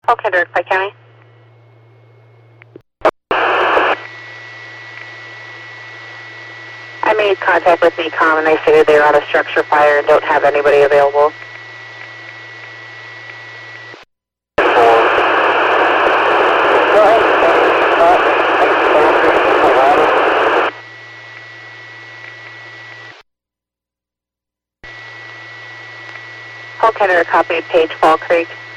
Okay, Dirk, Pike County. I made contact with NECOM and they stated they were on a structure fire and don't have anybody available. Okay, Dirk, copy Page Fall Creek.